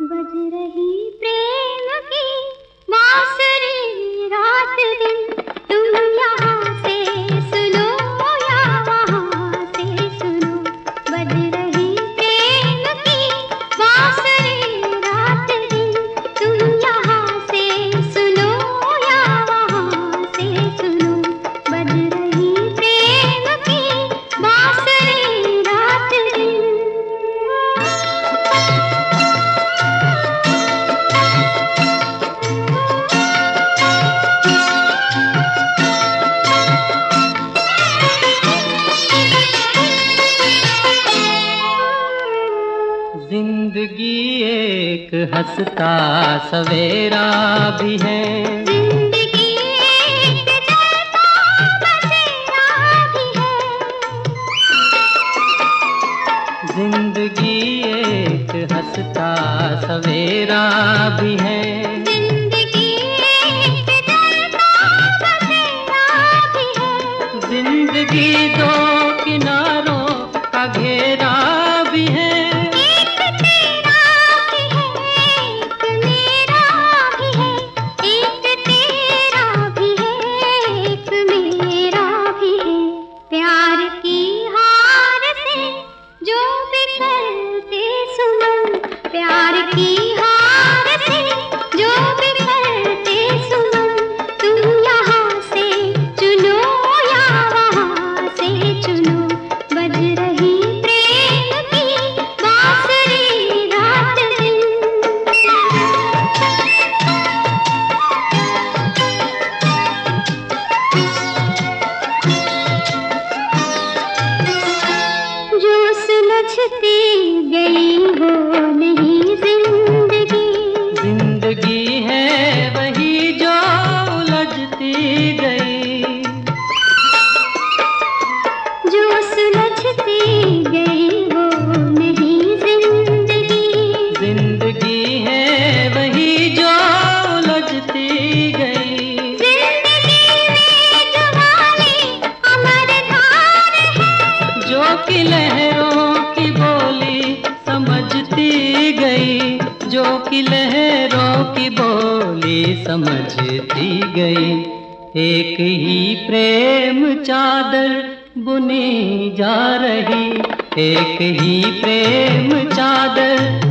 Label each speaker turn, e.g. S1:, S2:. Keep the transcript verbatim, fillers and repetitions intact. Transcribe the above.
S1: बज रही प्रेम की बांसुरी रात दिन, तुम यहाँ से सुनो या वहाँ से सुनो। बज रही प्रेम की बांसुरी रात दिन, तुम यहाँ से सुनो या वहाँ से सुनो। बज रही प्रेम की बांसुरी रात दिन।
S2: जिंदगी एक हंसता सवेरा भी है,
S1: जिंदगी एक जलता बसेरा भी है।
S2: जिंदगी एक हंसता सवेरा भी है,
S1: जिंदगी एक जलता बसेरा भी है।
S2: जिंदगी दो किनारों का घेरा भी है।
S1: प्यार की हार से जो बिखरते सुमन, प्यार की हार से जो बिखरते सुमन, तुम यहाँ से चुनो या वहाँ से चुनो। बज रही प्रेम की बांसुरी रात दिन। सुलझती गई वो नहीं जिंदगी,
S2: जिंदगी है वही जो उलझती गई।
S1: जो सुलझती गई वो नहीं जिंदगी,
S2: जिंदगी है वही जो उलझती गई।
S1: जिंदगी में जवानी अमर धार है,
S2: जो कि लहरों की बोली समझती गई, जो कि लहरों की बोली समझती गई। एक ही प्रेम चादर बुनी जा रही, एक ही प्रेम चादर